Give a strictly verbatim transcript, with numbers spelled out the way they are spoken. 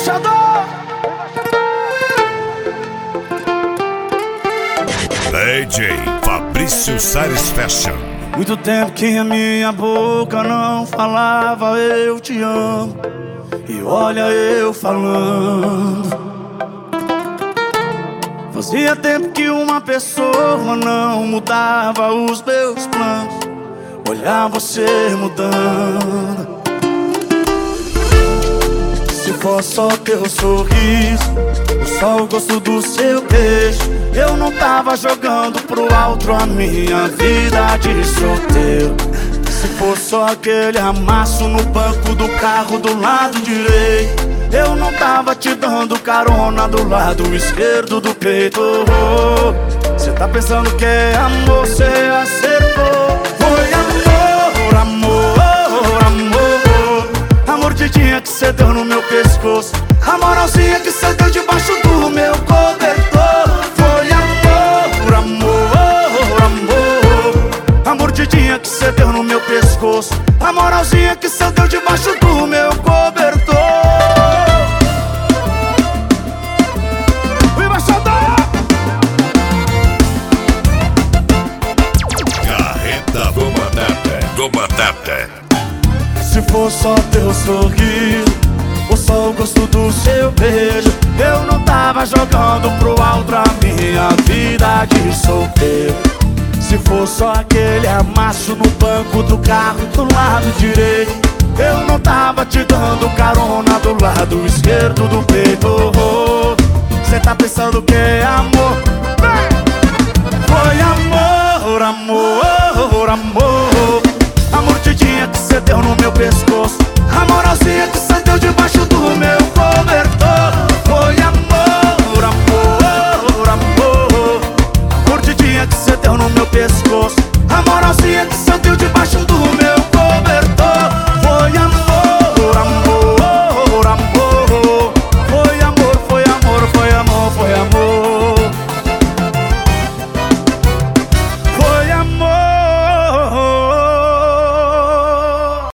embaixador! D J Fabrício Salles Fashion. Muito tempo que a minha boca não falava eu te amo, e olha eu falando. Fazia tempo que uma pessoa não mudava os meus planos, olhar você mudando. Se for só teu sorriso, ou só o gosto do seu beijo, eu não tava jogando pro alto a minha vida de solteiro. Se for só aquele amasso no banco do carro do lado direito, eu não tava te dando carona do lado esquerdo do peito. Cê tá pensando que é amor, cê acertou. Foi amor, amor, amor. A mordidinha que cê deu no meu pescoço, a moralzinha que cê deu debaixo do meu cobertor. Foi amor, amor, amor. A mordidinha que cê deu no meu pescoço, a moralzinha que cê deu debaixo do meu cobertor. Se for só teu sorriso, ou só o gosto do seu beijo, eu não tava jogando pro alto a minha vida de solteiro. Se for só aquele amasso no banco do carro do lado direito, eu não tava te dando carona do lado esquerdo do peito. Cê tá pensando que é amor? Foi amor, amor, amor. A mordidinha que cê deu no meu pescoço, amor.